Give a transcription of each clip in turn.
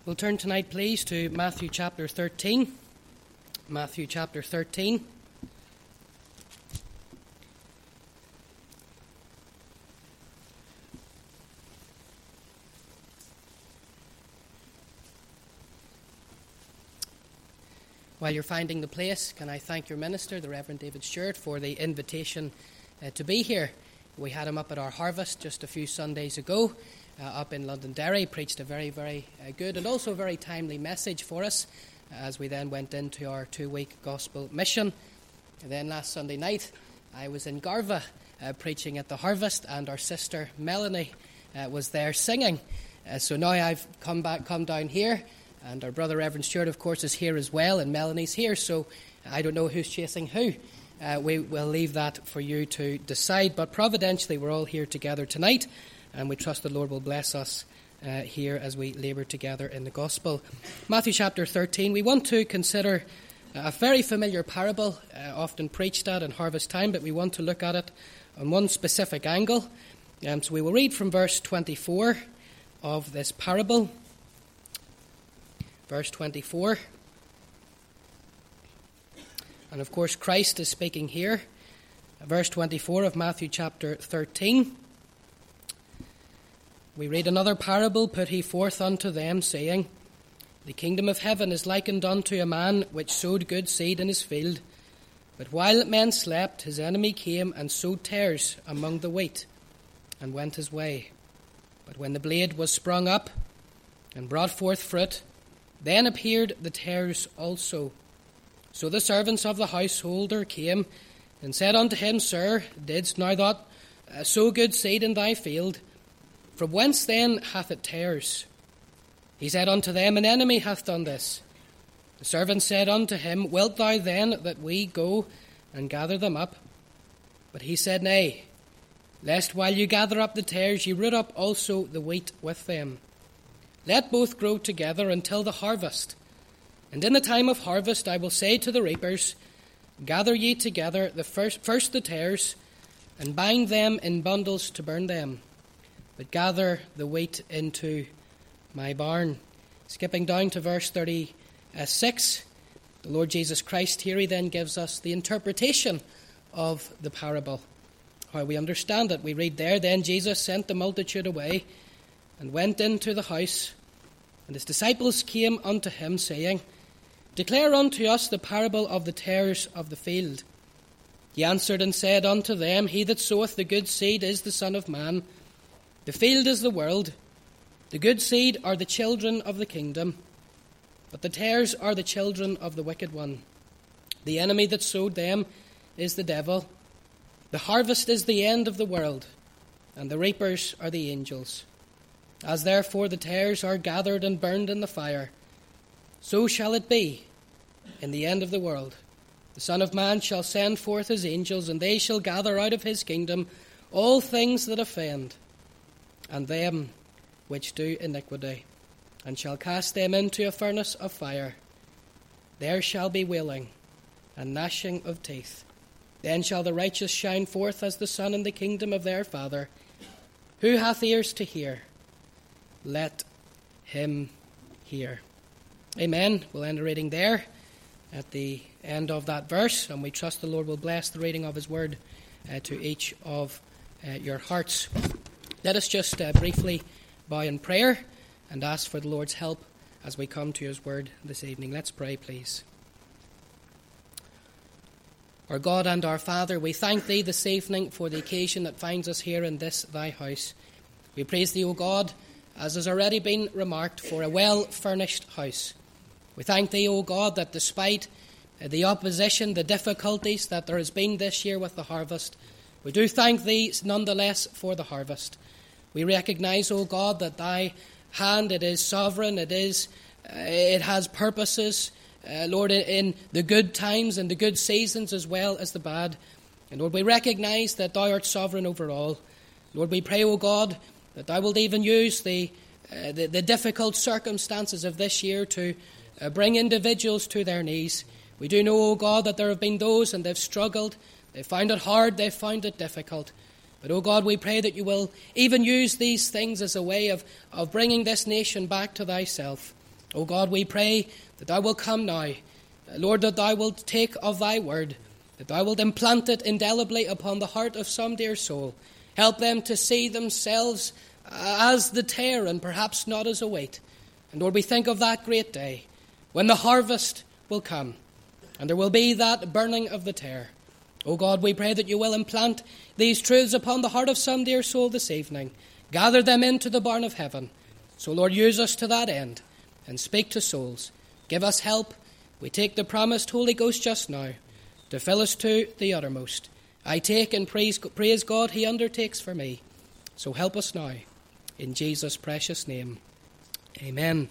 We'll turn tonight, please, to Matthew chapter 13. Matthew chapter 13. While you're finding the place, can I thank your minister, the Reverend David Stewart, for the invitation to be here. We had him up at our harvest just a few Sundays ago, up in Londonderry, preached a very, very good and also very timely message for us as we then went into our 2-week gospel mission. And then last Sunday night, I was in Garva preaching at the harvest, and our sister Melanie was there singing. So now I've come down here, and our brother Reverend Stewart, of course, is here as well, and Melanie's here, so I don't know who's chasing who. We will leave that for you to decide, but providentially we're all here together tonight, and we trust the Lord will bless us here as we labour together in the gospel. Matthew chapter 13, we want to consider a very familiar parable, often preached at in harvest time, but we want to look at it on one specific angle. So we will read from verse 24 of this parable. Verse 24. And of course Christ is speaking here. Verse 24 of Matthew chapter 13. We read, "Another parable put he forth unto them, saying, The kingdom of heaven is likened unto a man which sowed good seed in his field. But while men slept, his enemy came and sowed tares among the wheat, and went his way. But when the blade was sprung up, and brought forth fruit, then appeared the tares also. So the servants of the householder came, and said unto him, Sir, didst thou not sow good seed in thy field? From whence then hath it tares? He said unto them, An enemy hath done this. The servants said unto him, Wilt thou then that we go and gather them up? But he said, Nay, lest while you gather up the tares, ye root up also the wheat with them. Let both grow together until the harvest. And in the time of harvest I will say to the reapers, Gather ye together first the tares, and bind them in bundles to burn them, but gather the wheat into my barn." Skipping down to verse 36, the Lord Jesus Christ here, he then gives us the interpretation of the parable, how we understand it. We read there, "Then Jesus sent the multitude away, and went into the house, and his disciples came unto him, saying, Declare unto us the parable of the tares of the field. He answered and said unto them, He that soweth the good seed is the Son of Man. The field is the world. The good seed are the children of the kingdom, but the tares are the children of the wicked one. The enemy that sowed them is the devil. The harvest is the end of the world, and the reapers are the angels. As therefore the tares are gathered and burned in the fire, so shall it be in the end of the world. The Son of Man shall send forth his angels, and they shall gather out of his kingdom all things that offend, and them which do iniquity, and shall cast them into a furnace of fire. There shall be wailing and gnashing of teeth. Then shall the righteous shine forth as the sun in the kingdom of their Father. Who hath ears to hear? Let him hear." Amen. We'll end the reading there at the end of that verse, and we trust the Lord will bless the reading of his word to each of your hearts. Let us just briefly bow in prayer and ask for the Lord's help as we come to his word this evening. Let's pray, please. Our God and our Father, we thank thee this evening for the occasion that finds us here in this thy house. We praise thee, O God, as has already been remarked, for a well-furnished house. We thank thee, O God, that despite the opposition, the difficulties that there has been this year with the harvest, we do thank thee nonetheless for the harvest. We recognize, O God, that thy hand, it is sovereign, it has purposes, Lord, in the good times and the good seasons as well as the bad. And Lord, we recognize that thou art sovereign over all. Lord, we pray, O God, that thou wilt even use the difficult circumstances of this year to bring individuals to their knees. We do know, O God, that there have been those and they've struggled, they've found it hard, they've found it difficult. But, O God, we pray that you will even use these things as a way of bringing this nation back to thyself. O God, we pray that thou wilt come now. Lord, that thou wilt take of thy word, that thou wilt implant it indelibly upon the heart of some dear soul. Help them to see themselves as the tare and perhaps not as a weight. And Lord, we think of that great day when the harvest will come and there will be that burning of the tare. O God, we pray that you will implant these truths upon the heart of some dear soul this evening. Gather them into the barn of heaven. So, Lord, use us to that end and speak to souls. Give us help. We take the promised Holy Ghost just now to fill us to the uttermost. I take and praise God he undertakes for me. So help us now. In Jesus' precious name. Amen.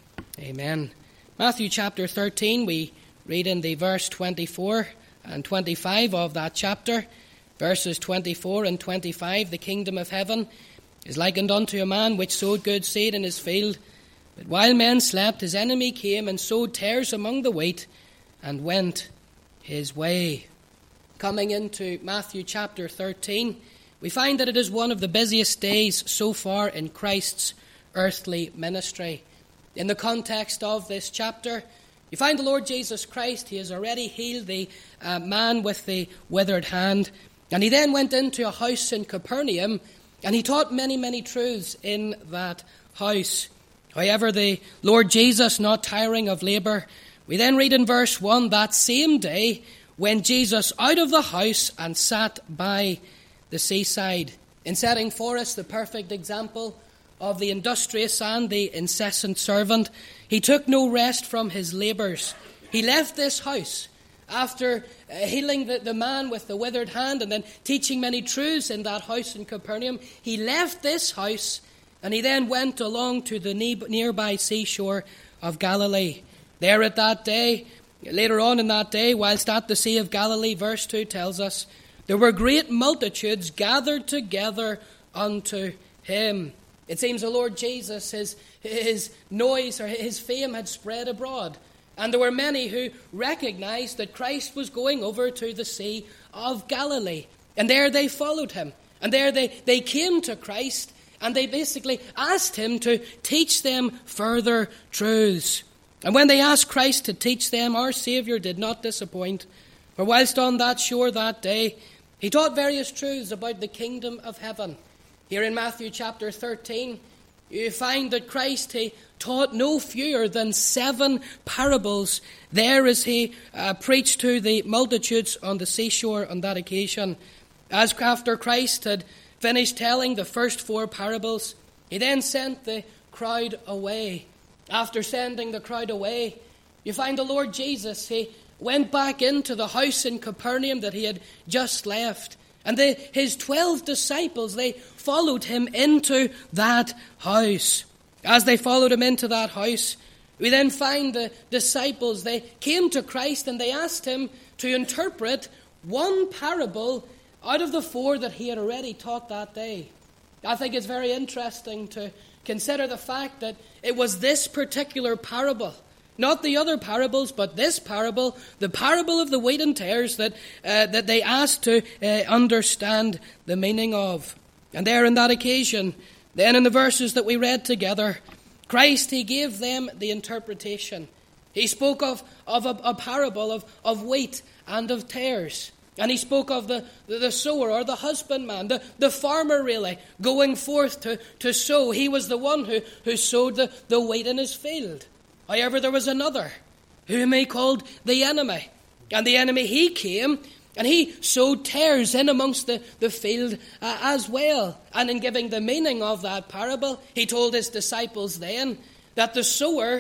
Amen. Matthew chapter 13, we read in the verse 24 and 25 of that chapter. Verses 24 and 25, the kingdom of heaven is likened unto a man which sowed good seed in his field. But while men slept, his enemy came and sowed tares among the wheat and went his way. Coming into Matthew chapter 13, we find that it is one of the busiest days so far in Christ's earthly ministry. In the context of this chapter, you find the Lord Jesus Christ. He has already healed the man with the withered hand. And he then went into a house in Capernaum, and he taught many, many truths in that house. However, the Lord Jesus, not tiring of labour, we then read in verse 1, that same day went Jesus out of the house and sat by the seaside, in setting for us the perfect example of the industrious and the incessant servant. He took no rest from his labours. He left this house after healing the man with the withered hand and then teaching many truths in that house in Capernaum. He left this house and he then went along to the nearby seashore of Galilee. There at that day, later on in that day, whilst at the Sea of Galilee, verse 2 tells us, there were great multitudes gathered together unto him. It seems the Lord Jesus, his noise or his fame had spread abroad. And there were many who recognized that Christ was going over to the Sea of Galilee. And there they followed him. And there they came to Christ and they basically asked him to teach them further truths. And when they asked Christ to teach them, our Saviour did not disappoint. For whilst on that shore that day, he taught various truths about the kingdom of heaven. Here in Matthew chapter 13, you find that Christ, he taught no fewer than 7 parables there as he preached to the multitudes on the seashore on that occasion. As after Christ had finished telling the first 4 parables, he then sent the crowd away. After sending the crowd away, you find the Lord Jesus, he went back into the house in Capernaum that he had just left. And his 12 disciples, they followed him into that house. As they followed him into that house, we then find the disciples, they came to Christ and they asked him to interpret one parable out of the 4 that he had already taught that day. I think it's very interesting to consider the fact that it was this particular parable, not the other parables, but this parable, the parable of the wheat and tares, that they asked to understand the meaning of. And there in that occasion, then in the verses that we read together, Christ, he gave them the interpretation. He spoke of a parable of wheat and of tares. And he spoke of the sower or the husbandman, the farmer really, going forth to sow. He was the one who sowed the wheat in his field. However, there was another, whom he called the enemy. And the enemy, he came, and he sowed tares in amongst the field as well. And in giving the meaning of that parable, he told his disciples then that the sower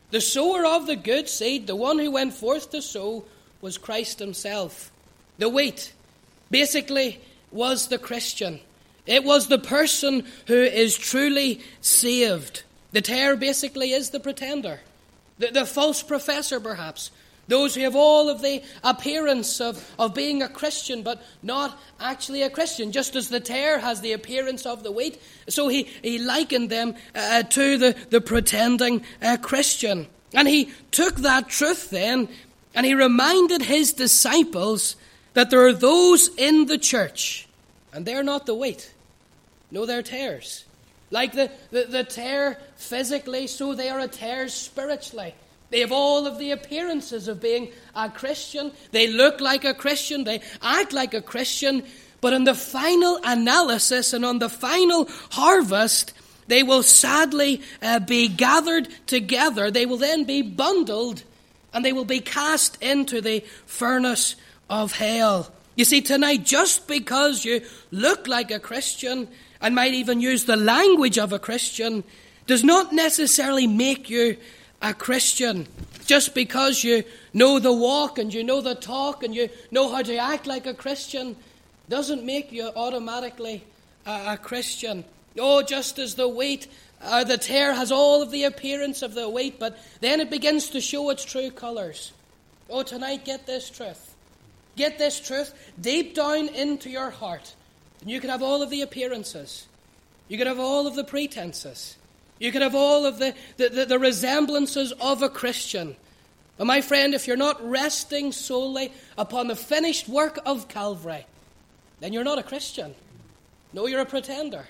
of the good seed, the one who went forth to sow, was Christ himself. The wheat basically was the Christian. It was the person who is truly saved. The tare basically is the pretender, the false professor perhaps. Those who have all of the appearance of being a Christian but not actually a Christian. Just as the tare has the appearance of the wheat, so he likened them to the pretending Christian. And he took that truth then and he reminded his disciples that there are those in the church, and they're not the wheat. No, they're tares. Like the tare physically, so they are a tare spiritually. They have all of the appearances of being a Christian. They look like a Christian. They act like a Christian. But in the final analysis and on the final harvest, they will sadly be gathered together. They will then be bundled and they will be cast into the furnace of hell. You see, tonight, just because you look like a Christian and might even use the language of a Christian does not necessarily make you a Christian. Just because you know the walk and you know the talk and you know how to act like a Christian doesn't make you automatically a Christian. Oh, just as the wheat, the tare has all of the appearance of the wheat, but then it begins to show its true colours. Oh, tonight, get this truth. Get this truth deep down into your heart. And you can have all of the appearances. You can have all of the pretenses. You can have all of the resemblances of a Christian. But my friend, if you're not resting solely upon the finished work of Calvary, then you're not a Christian. No, you're a pretender.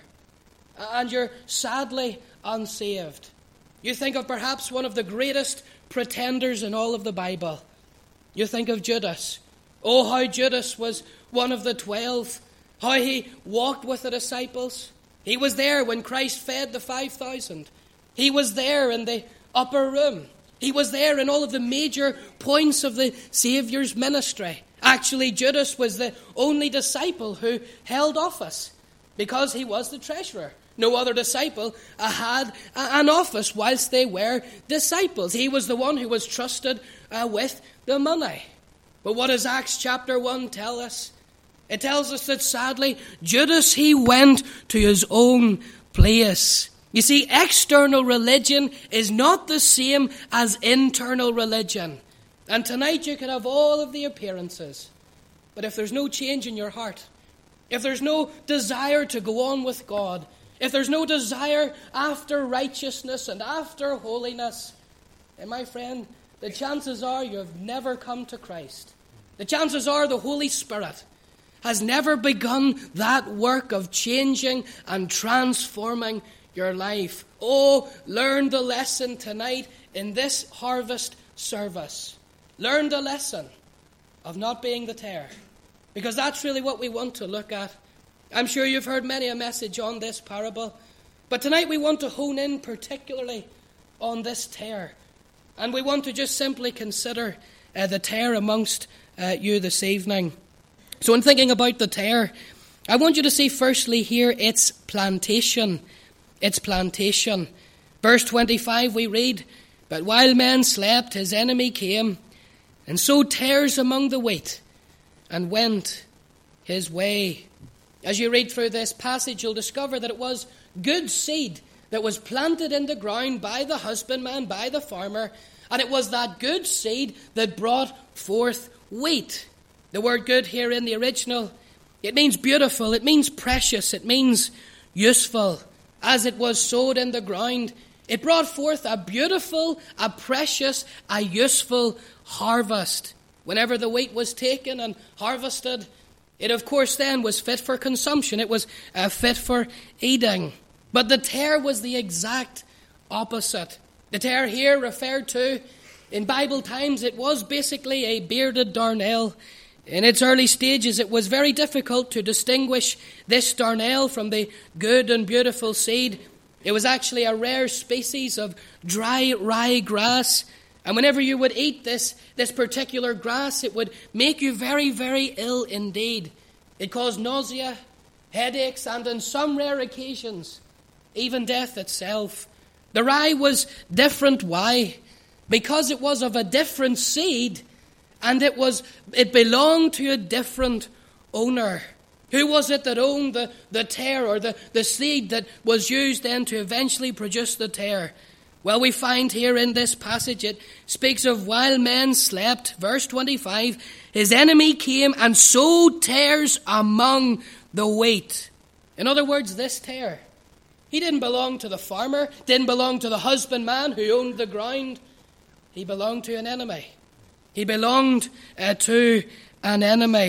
And you're sadly unsaved. You think of perhaps one of the greatest pretenders in all of the Bible. You think of Judas. Oh, how Judas was one of the 12. How he walked with the disciples. He was there when Christ fed the 5,000. He was there in the upper room. He was there in all of the major points of the Saviour's ministry. Actually, Judas was the only disciple who held office because he was the treasurer. No other disciple had an office whilst they were disciples. He was the one who was trusted with the money. But what does Acts chapter 1 tell us? It tells us that sadly, Judas, he went to his own place. You see, external religion is not the same as internal religion. And tonight you can have all of the appearances. But if there's no change in your heart, if there's no desire to go on with God, if there's no desire after righteousness and after holiness, then my friend, the chances are you have never come to Christ. The chances are the Holy Spirit has never begun that work of changing and transforming your life. Oh, learn the lesson tonight in this harvest service. Learn the lesson of not being the tare. Because that's really what we want to look at. I'm sure you've heard many a message on this parable. But tonight we want to hone in particularly on this tare. And we want to just simply consider the tare amongst you this evening. So in thinking about the tare, I want you to see firstly here its plantation. Its plantation. Verse 25 we read, "But while men slept, his enemy came, and sowed tares among the wheat, and went his way." As you read through this passage, you'll discover that it was good seed that was planted in the ground by the husbandman, by the farmer, and it was that good seed that brought forth wheat. The word good here in the original, it means beautiful, it means precious, it means useful. As it was sowed in the ground, it brought forth a beautiful, a precious, a useful harvest. Whenever the wheat was taken and harvested, it of course then was fit for consumption. It was fit for eating. But the tare was the exact opposite. The tare here referred to, in Bible times, it was basically a bearded darnel. In its early stages, it was very difficult to distinguish this darnel from the good and beautiful seed. It was actually a rare species of dry rye grass. And whenever you would eat this particular grass, it would make you very, very ill indeed. It caused nausea, headaches, and on some rare occasions, even death itself. The rye was different. Why? Because it was of a different seed, and it belonged to a different owner. Who was it that owned the tare, or the seed that was used then to eventually produce the tare? Well, we find here in this passage, it speaks of while men slept, verse 25, his enemy came and sowed tares among the wheat. In other words, this tare, he didn't belong to the farmer, didn't belong to the husbandman who owned the ground. He belonged to an enemy. He belonged to an enemy.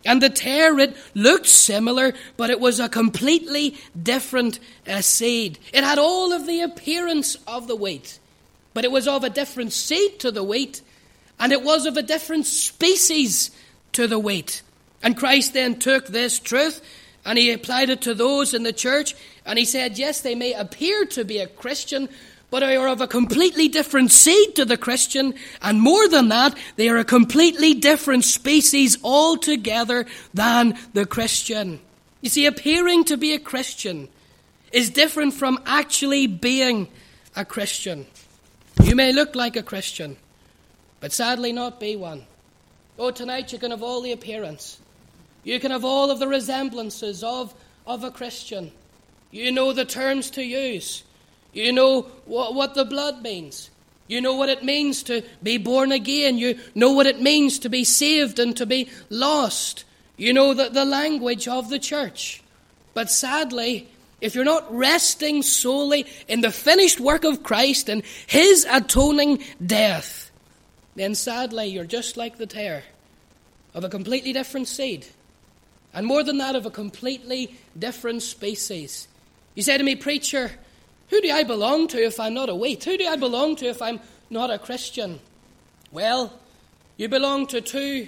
And the tare, it looked similar, but it was a completely different seed. It had all of the appearance of the wheat, but it was of a different seed to the wheat, and it was of a different species to the wheat. And Christ then took this truth and he applied it to those in the church, and he said, yes, they may appear to be a Christian, but they are of a completely different seed to the Christian, and more than that, they are a completely different species altogether than the Christian. You see, appearing to be a Christian is different from actually being a Christian. You may look like a Christian, but sadly not be one. Oh, tonight you can have all the appearance. You can have all of the resemblances of a Christian. You know the terms to use. You know what the blood means. You know what it means to be born again. You know what it means to be saved and to be lost. You know the language of the church. But sadly, if you're not resting solely in the finished work of Christ and his atoning death, then sadly you're just like the tare, of a completely different seed. And more than that, of a completely different species. You say to me, preacher, who do I belong to if I'm not a wheat? Who do I belong to if I'm not a Christian? Well, you belong to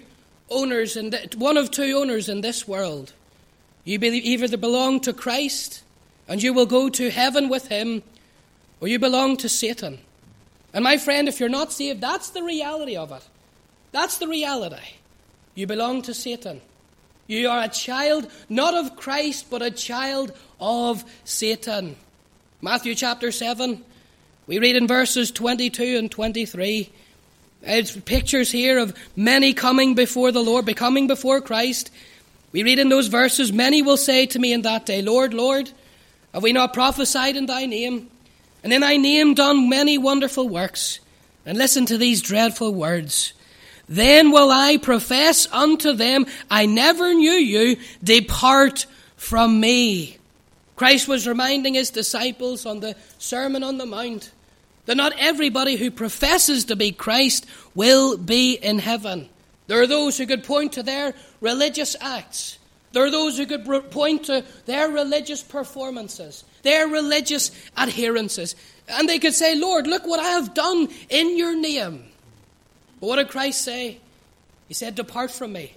one of two owners in this world. You either belong to Christ and you will go to heaven with him, or you belong to Satan. And my friend, if you're not saved, that's the reality of it. That's the reality. You belong to Satan. You are a child, not of Christ, but a child of Satan. Matthew chapter 7, we read in verses 22 and 23. It's pictures here of many coming before the Lord, becoming before Christ. We read in those verses, many will say to me in that day, Lord, Lord, have we not prophesied in thy name? And in thy name done many wonderful works? And listen to these dreadful words. Then will I profess unto them, I never knew you, depart from me. Christ was reminding his disciples on the Sermon on the Mount that not everybody who professes to be Christ will be in heaven. There are those who could point to their religious acts. There are those who could point to their religious performances, their religious adherences. And they could say, Lord, look what I have done in your name. But what did Christ say? He said, depart from me.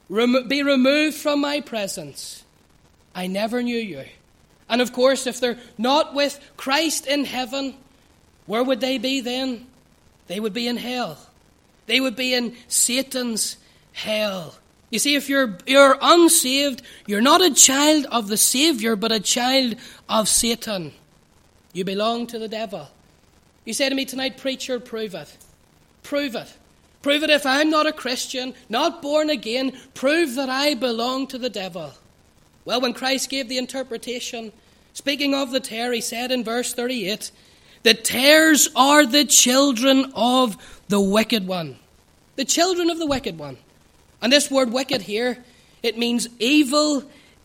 Be removed from my presence. I never knew you. And of course, if they're not with Christ in heaven, where would they be then? They would be in hell. They would be in Satan's hell. You see, if you're unsaved, you're not a child of the Savior, but a child of Satan. You belong to the devil. You say to me tonight, preacher, prove it. Prove it. Prove it if I'm not a Christian, not born again. Prove that I belong to the devil. Well, when Christ gave the interpretation, speaking of the tare, he said in verse 38, the tares are the children of the wicked one. The children of the wicked one. And this word wicked here, it means evil,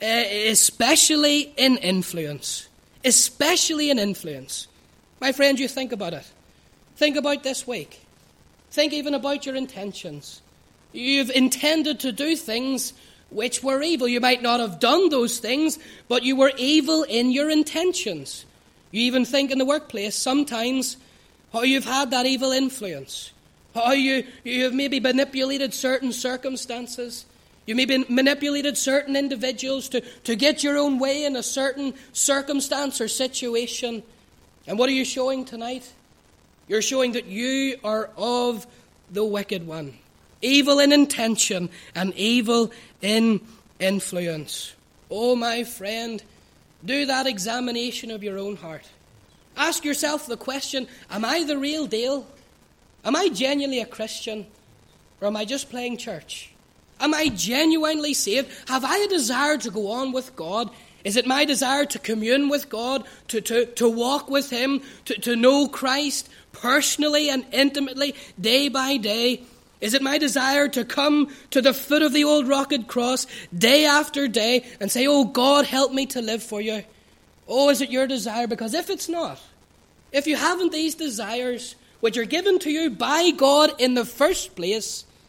especially in influence. Especially in influence. My friend, you think about it. Think about this week. Think even about your intentions. You've intended to do things which were evil. You might not have done those things, but you were evil in your intentions. You even think in the workplace sometimes how you've had that evil influence. How you have maybe manipulated certain circumstances. You maybe manipulated certain individuals to get your own way in a certain circumstance or situation. And what are you showing tonight? You're showing that you are of the wicked one. Evil in intention and evil in influence. Oh, my friend, do that examination of your own heart. Ask yourself the question, am I the real deal? Am I genuinely a Christian? Or am I just playing church? Am I genuinely saved? Have I a desire to go on with God? Is it my desire to commune with God, to walk with him, to know Christ personally and intimately, day by day? Is it my desire to come to the foot of the old rugged cross day after day and say, oh God, help me to live for you? Oh, is it your desire? Because if it's not, if you haven't these desires which are given to you by God in the first place,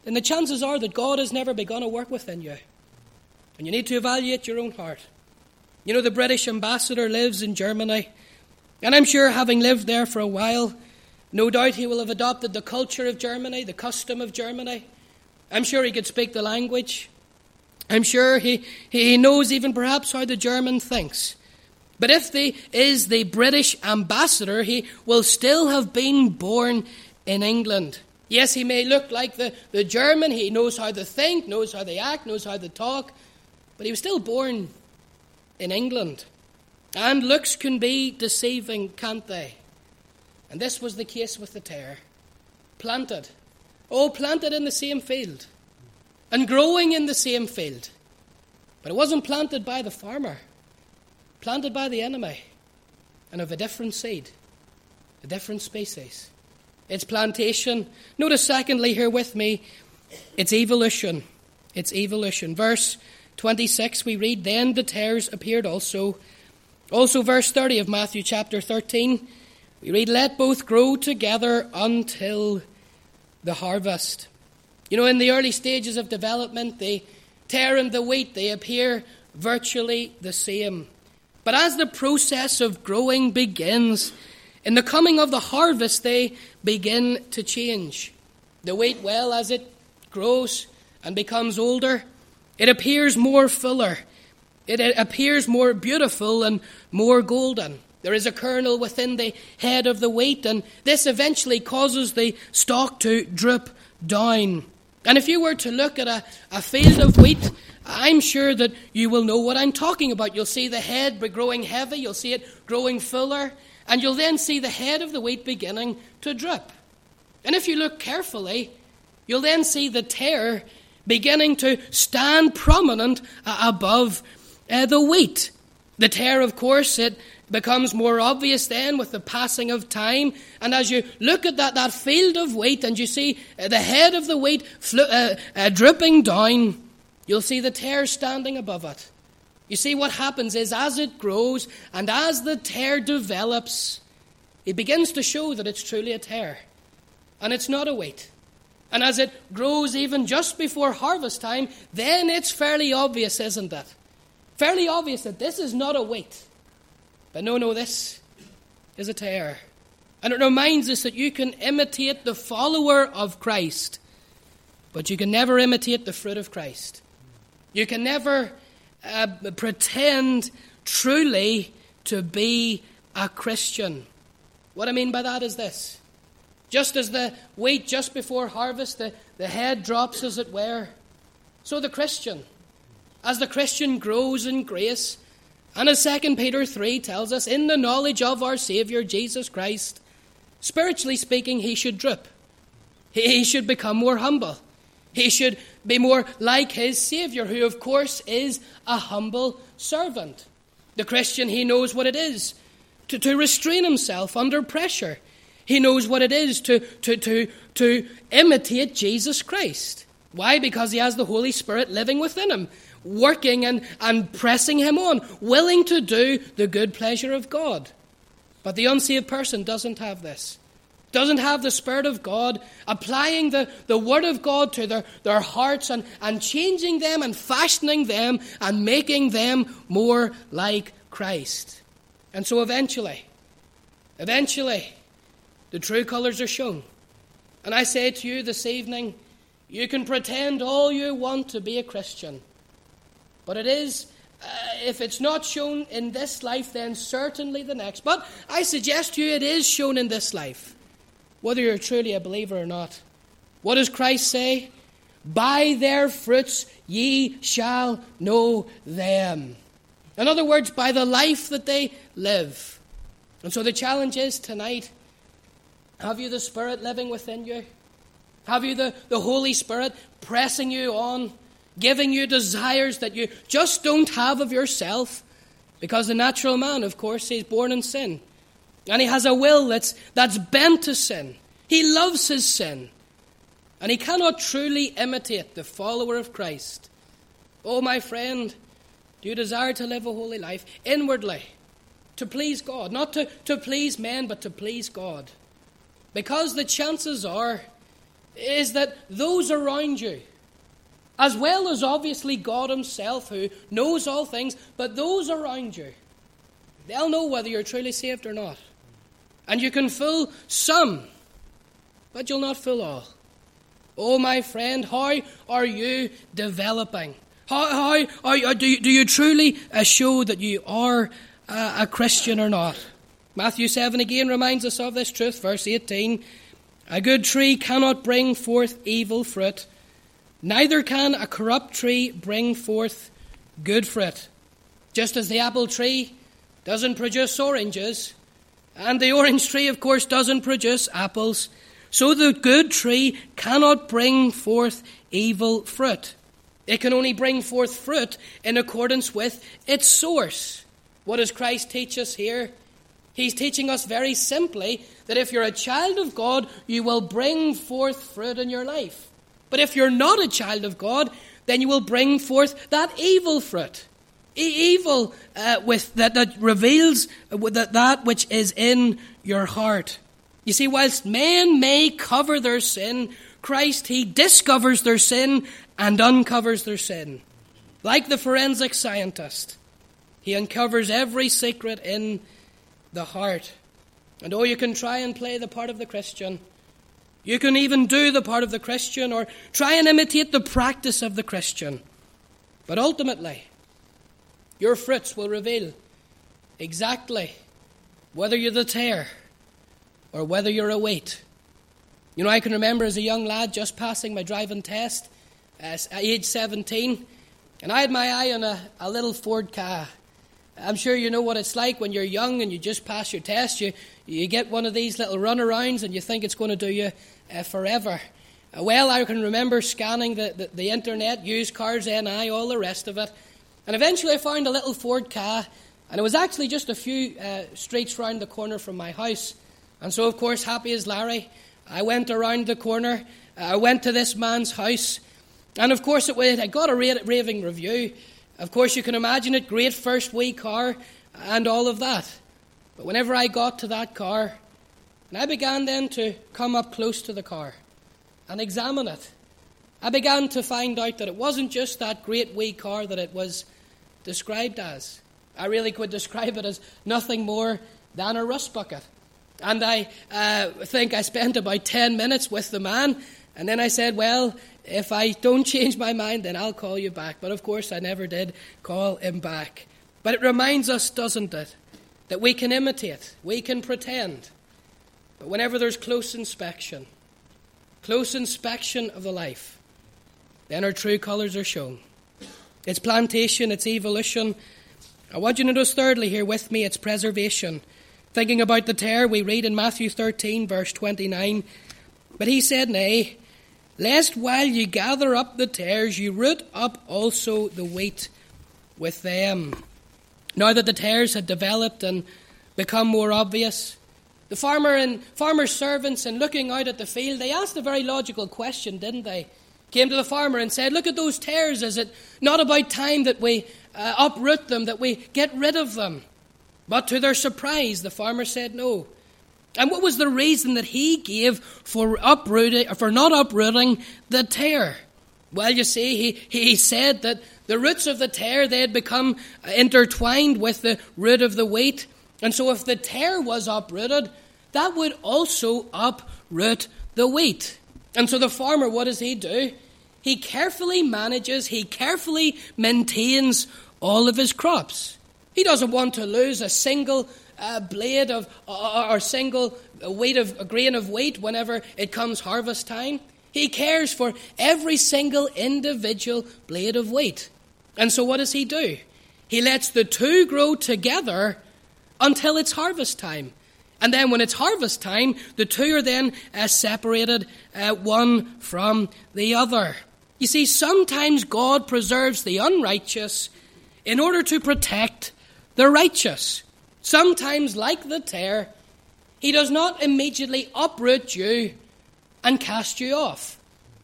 then the chances are that God has never begun a work within you. And you need to evaluate your own heart. You know, the British ambassador lives in Germany, and I'm sure, having lived there for a while, no doubt he will have adopted the culture of Germany, the custom of Germany. I'm sure he could speak the language. I'm sure he knows even perhaps how the German thinks. But if he is the British ambassador, he will still have been born in England. Yes, he may look like the German. He knows how they think, knows how they act, knows how they talk. But he was still born in England. And looks can be deceiving, can't they? And this was the case with the tare. Planted. Oh, planted in the same field. And growing in the same field. But it wasn't planted by the farmer. Planted by the enemy. And of a different seed. A different species. It's plantation. Notice secondly here with me, it's evolution. It's evolution. Verse 26 we read, then the tares appeared also. Also verse 30 of Matthew chapter 13, we read, let both grow together until the harvest. You know, in the early stages of development, the tare and the wheat, they appear virtually the same. But as the process of growing begins, in the coming of the harvest, they begin to change. The wheat, well, as it grows and becomes older, it appears more fuller. It appears more beautiful and more golden. There is a kernel within the head of the wheat, and this eventually causes the stalk to drip down. And if you were to look at a field of wheat, I'm sure that you will know what I'm talking about. You'll see the head growing heavy, you'll see it growing fuller, and you'll then see the head of the wheat beginning to drip. And if you look carefully, you'll then see the tare beginning to stand prominent above the wheat. The tare, of course, it becomes more obvious then with the passing of time. And as you look at that field of wheat and you see the head of the wheat dripping down, you'll see the tare standing above it. You see, what happens is as it grows and as the tare develops, it begins to show that it's truly a tare. And it's not a wheat. And as it grows even just before harvest time, then it's fairly obvious, isn't it? Fairly obvious that this is not a wheat. But no, this is a tare. And it reminds us that you can imitate the follower of Christ, but you can never imitate the fruit of Christ. You can never pretend truly to be a Christian. What I mean by that is this. Just as the wheat just before harvest, the head drops as it were, so the Christian, as the Christian grows in grace, and as 2 Peter 3 tells us, in the knowledge of our Saviour Jesus Christ, spiritually speaking, he should drip. He should become more humble. He should be more like his Saviour, who of course is a humble servant. The Christian, he knows what it is to restrain himself under pressure. He knows what it is to imitate Jesus Christ. Why? Because he has the Holy Spirit living within him, working and pressing him on, willing to do the good pleasure of God. But the unsaved person doesn't have this. Doesn't have the Spirit of God applying the Word of God to their hearts and changing them and fashioning them and making them more like Christ. And so eventually, the true colours are shown. And I say to you this evening, you can pretend all you want to be a Christian. But it is, if it's not shown in this life, then certainly the next. But I suggest to you it is shown in this life, whether you're truly a believer or not. What does Christ say? By their fruits ye shall know them. In other words, by the life that they live. And so the challenge is tonight, have you the Spirit living within you? Have you the Holy Spirit pressing you on, giving you desires that you just don't have of yourself? Because the natural man, of course, is born in sin. And he has a will that's bent to sin. He loves his sin. And he cannot truly imitate the follower of Christ. Oh, my friend, do you desire to live a holy life inwardly, to please God? Not to please men, but to please God. Because the chances are is that those around you, as well as obviously God himself who knows all things, but those around you, they'll know whether you're truly saved or not. And you can fool some, but you'll not fool all. Oh, my friend, how are you developing? How do you truly show that you are a Christian or not? Matthew 7 again reminds us of this truth, verse 18. A good tree cannot bring forth evil fruit, neither can a corrupt tree bring forth good fruit. Just as the apple tree doesn't produce oranges, and the orange tree, of course, doesn't produce apples, so the good tree cannot bring forth evil fruit. It can only bring forth fruit in accordance with its source. What does Christ teach us here? He's teaching us very simply that if you're a child of God, you will bring forth fruit in your life. But if you're not a child of God, then you will bring forth that evil fruit. Evil with that reveals that which is in your heart. You see, whilst men may cover their sin, Christ, he discovers their sin and uncovers their sin. Like the forensic scientist, he uncovers every secret in the heart. And you can try and play the part of the Christian. You can even do the part of the Christian or try and imitate the practice of the Christian. But ultimately, your fruits will reveal exactly whether you're the tare or whether you're a wheat. You know, I can remember as a young lad just passing my driving test at age 17, and I had my eye on a little Ford Ka. I'm sure you know what it's like when you're young and you just pass your test. You get one of these little runarounds and you think it's going to do you forever. Well, I can remember scanning the internet, used cars, NI, all the rest of it. And eventually I found a little Ford Ka, and it was actually just a few streets round the corner from my house. And so, of course, happy as Larry, I went around the corner. I went to this man's house. And, of course, I got a raving review. Of course, you can imagine it, great first wee car and all of that. But whenever I got to that car, and I began then to come up close to the car and examine it, I began to find out that it wasn't just that great wee car that it was described as. I really could describe it as nothing more than a rust bucket. And I think I spent about 10 minutes with the man, and then I said, well, if I don't change my mind, then I'll call you back. But of course, I never did call him back. But it reminds us, doesn't it, that we can imitate, we can pretend. But whenever there's close inspection of the life, then our true colours are shown. It's plantation, it's evolution. I want you to notice thirdly here with me, it's preservation. Thinking about the tare, we read in Matthew 13, verse 29, but he said, nay, lest while you gather up the tares, you root up also the wheat with them. Now that the tares had developed and become more obvious, the farmer's servants, in looking out at the field, they asked a very logical question, didn't they? Came to the farmer and said, look at those tares, is it not about time that we uproot them, that we get rid of them? But to their surprise, the farmer said no. And what was the reason that he gave for not uprooting the tare? Well, you see, he said that the roots of the tare, they had become intertwined with the root of the wheat. And so if the tare was uprooted, that would also uproot the wheat. And so the farmer, what does he do? He carefully manages, he carefully maintains all of his crops. He doesn't want to lose a single blade of or single a grain of wheat whenever it comes harvest time. He cares for every single individual blade of wheat. And so what does he do? He lets the two grow together until it's harvest time. And then when it's harvest time, the two are then separated one from the other. You see, sometimes God preserves the unrighteous in order to protect the righteous. Sometimes, like the tare, he does not immediately uproot you and cast you off.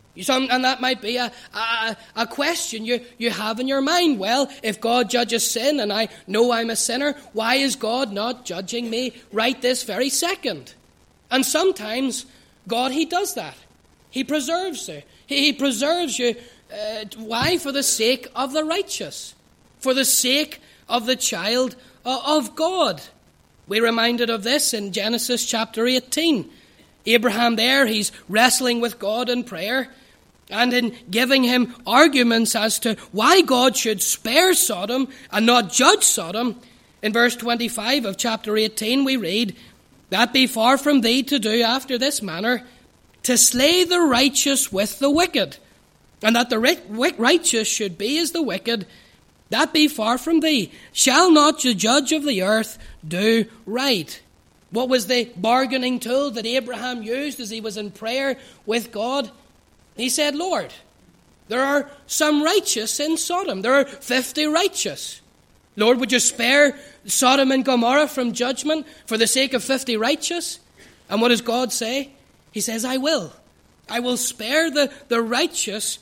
And that might be a question you have in your mind. Well, if God judges sin and I know I'm a sinner, why is God not judging me right this very second? And sometimes God, he does that. He preserves you. He preserves you. Why? For the sake of the righteous. For the sake of the child of God. We're reminded of this in Genesis chapter 18. Abraham there, he's wrestling with God in prayer, and in giving him arguments as to why God should spare Sodom and not judge Sodom. In verse 25 of chapter 18 we read, "That be far from thee to do after this manner, to slay the righteous with the wicked, and that the righteous should be as the wicked, that be far from thee. Shall not the judge of the earth do right?" What was the bargaining tool that Abraham used as he was in prayer with God? He said, "Lord, there are some righteous in Sodom. There are 50 righteous. Lord, would you spare Sodom and Gomorrah from judgment for the sake of 50 righteous?" And what does God say? He says, "I will. I will spare the righteous,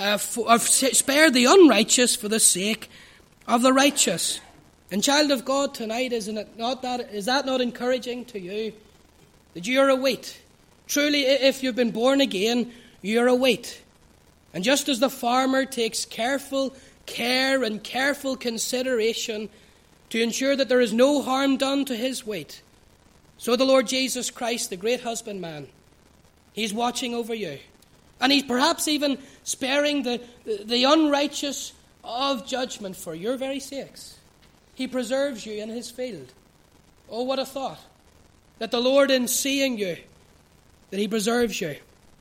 spare the unrighteous for the sake of the righteous." And child of God, tonight, is that not encouraging to you? That you are a wheat. Truly, if you've been born again, you're a wheat. And just as the farmer takes careful care and careful consideration to ensure that there is no harm done to his wheat, so the Lord Jesus Christ, the great husbandman, he's watching over you. And he's perhaps even sparing the unrighteous of judgment for your very sakes. He preserves you in his field. Oh, what a thought. That the Lord, in seeing you, that he preserves you,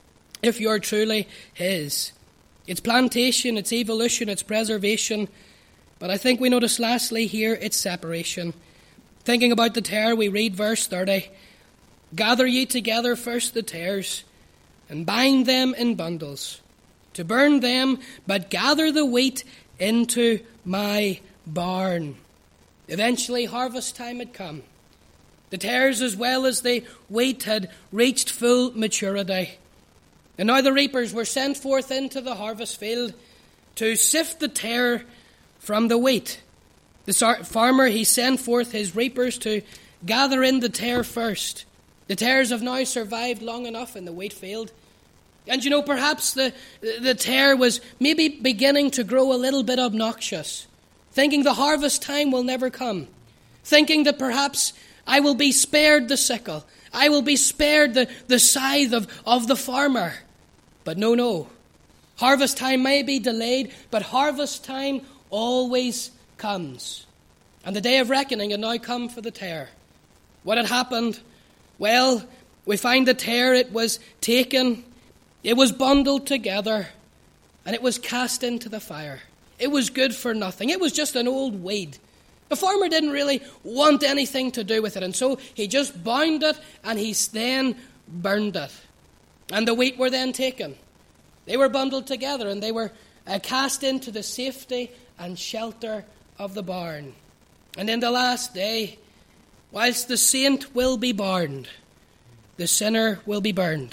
if you're truly his. It's plantation, it's evolution, it's preservation. But I think we notice lastly here, it's separation. Thinking about the tare, we read verse 30. "Gather ye together first the tares, and bind them in bundles, to burn them, but gather the wheat into my barn." Eventually, harvest time had come. The tares, as well as the wheat, had reached full maturity. And now the reapers were sent forth into the harvest field to sift the tare from the wheat. The farmer, he sent forth his reapers to gather in the tare first. The tares have now survived long enough in the wheat field. And you know, perhaps the tare was maybe beginning to grow a little bit obnoxious, thinking the harvest time will never come, thinking that perhaps I will be spared the sickle, I will be spared the scythe of the farmer. But no. Harvest time may be delayed, but harvest time always comes. And the day of reckoning had now come for the tare. What had happened? Well, we find the tare, it was taken, it was bundled together, and it was cast into the fire. It was good for nothing. It was just an old weed. The farmer didn't really want anything to do with it, and so he just bound it and he then burned it. And the wheat were then taken. They were bundled together and they were cast into the safety and shelter of the barn. And in the last day, whilst the saint will be burned, the sinner will be burned.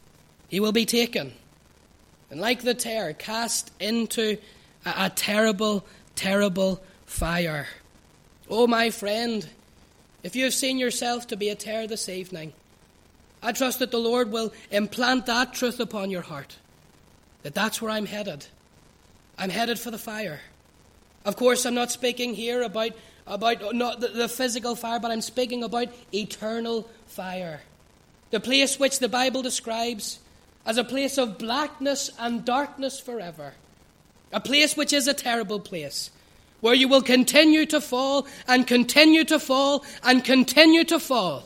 He will be taken, and like the tare, cast into a terrible, terrible fire. Oh, my friend, if you have seen yourself to be a tare this evening, I trust that the Lord will implant that truth upon your heart, that that's where I'm headed. I'm headed for the fire. Of course, I'm not speaking here about not the physical fire, but I'm speaking about eternal fire. The place which the Bible describes as a place of blackness and darkness forever. A place which is a terrible place, where you will continue to fall and continue to fall and continue to fall.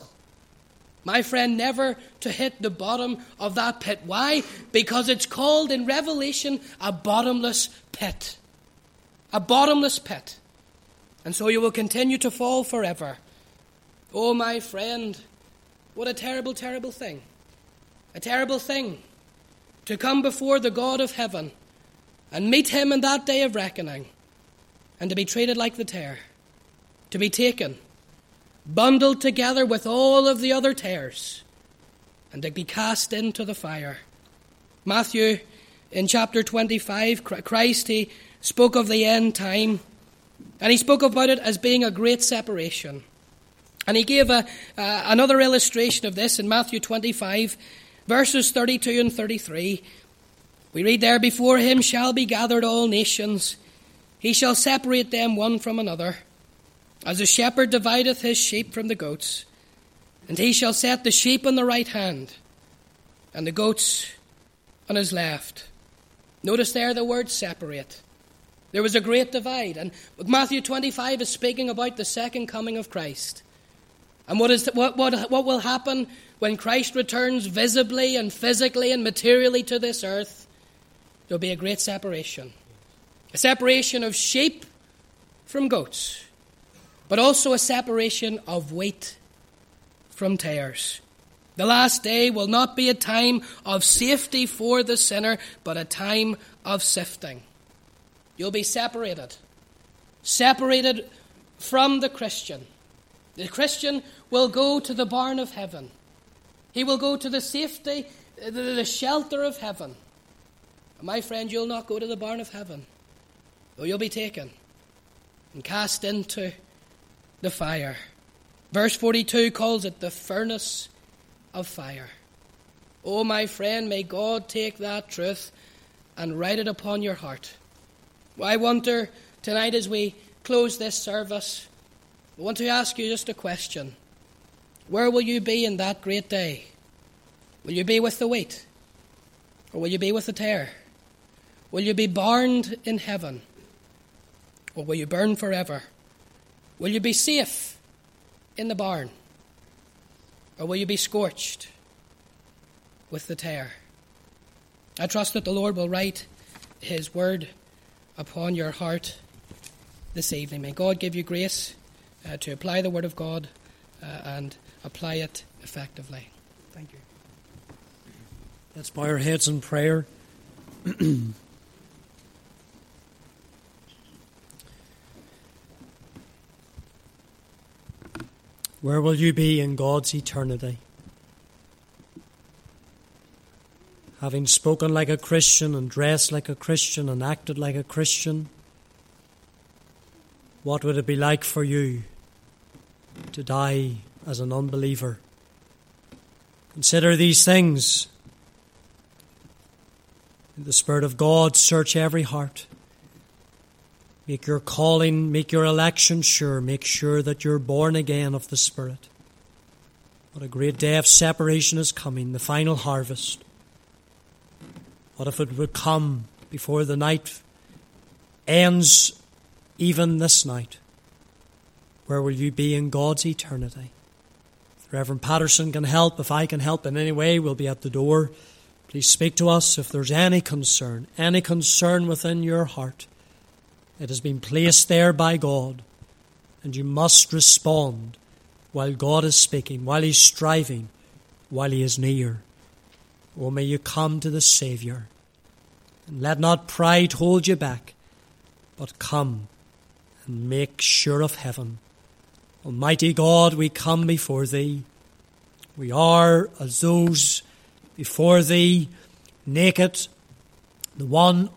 My friend, never to hit the bottom of that pit. Why? Because it's called in Revelation a bottomless pit. A bottomless pit. And so you will continue to fall forever. Oh, my friend, what a terrible, terrible thing. A terrible thing to come before the God of heaven and meet him in that day of reckoning, and to be treated like the tare, to be taken, bundled together with all of the other tares, and to be cast into the fire. Matthew, in chapter 25, Christ, he spoke of the end time, and he spoke about it as being a great separation. And he gave another illustration of this in Matthew 25, Verses 32 and 33, we read there, "Before him shall be gathered all nations. He shall separate them one from another, as a shepherd divideth his sheep from the goats. And he shall set the sheep on the right hand, and the goats on his left." Notice there the word separate. There was a great divide, and Matthew 25 is speaking about the second coming of Christ. And what will happen when Christ returns visibly and physically and materially to this earth? There'll be a great separation. A separation of sheep from goats, but also a separation of wheat from tares. The last day will not be a time of safety for the sinner, but a time of sifting. You'll be separated from the Christian. The Christian will go to the barn of heaven. He will go to the safety, the shelter of heaven. And my friend, you'll not go to the barn of heaven, though you'll be taken and cast into the fire. Verse 42 calls it the furnace of fire. Oh, my friend, may God take that truth and write it upon your heart. I wonder tonight as we close this service, I want to ask you just a question. Where will you be in that great day? Will you be with the wheat? Or will you be with the tare? Will you be burned in heaven? Or will you burn forever? Will you be safe in the barn? Or will you be scorched with the tare? I trust that the Lord will write his word upon your heart this evening. May God give you grace to apply the word of God and apply it effectively. Thank you. Let's bow our heads in prayer. Where will you be in God's eternity? Having spoken like a Christian and dressed like a Christian and acted like a Christian, what would it be like for you to die as an unbeliever? Consider these things. In the Spirit of God, search every heart. Make your calling, make your election sure. Make sure that you're born again of the Spirit. What a great day of separation is coming, the final harvest. What if it would come before the night ends, even this night? Where will you be in God's eternity? If Reverend Patterson can help, if I can help in any way, we'll be at the door. Please speak to us if there's any concern within your heart. It has been placed there by God, and you must respond while God is speaking, while He's striving, while He is near. Oh, may you come to the Saviour, and let not pride hold you back, but come and make sure of heaven. Almighty God, we come before Thee. We are as those before Thee, naked, the ones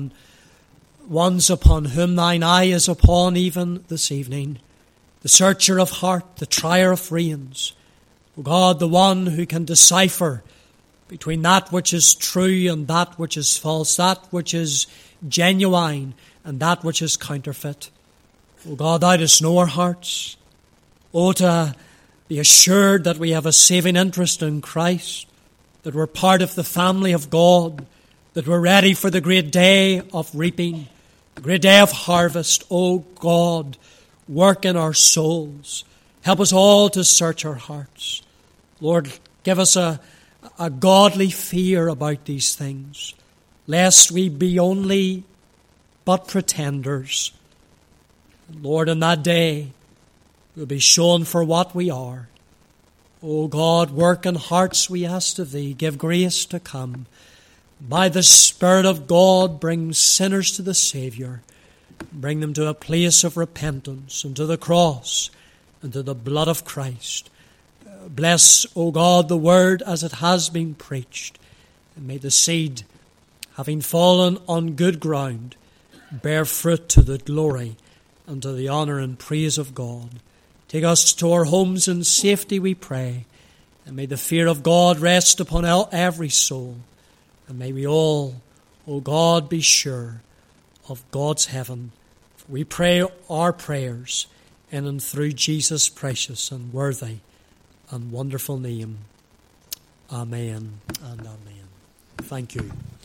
upon whom Thine eye is upon even this evening, the searcher of heart, the trier of reins. O God, the one who can decipher between that which is true and that which is false, that which is genuine and that which is counterfeit. O God, Thou dost know our hearts. O, to be assured that we have a saving interest in Christ, that we're part of the family of God, that we're ready for the great day of reaping, the great day of harvest. O God, work in our souls. Help us all to search our hearts. Lord, give us a godly fear about these things, lest we be only but pretenders. Lord, in that day, we'll be shown for what we are. O God, work in hearts, we ask of Thee. Give grace to come. By the Spirit of God, bring sinners to the Saviour. Bring them to a place of repentance and to the cross and to the blood of Christ. Bless, O God, the word as it has been preached. And may the seed, having fallen on good ground, bear fruit to the glory and to the honour and praise of God. Take us to our homes in safety, we pray. And may the fear of God rest upon every soul. And may we all, O God, be sure of God's heaven. For we pray our prayers in and through Jesus' precious and worthy and wonderful name. Amen and amen. Thank you.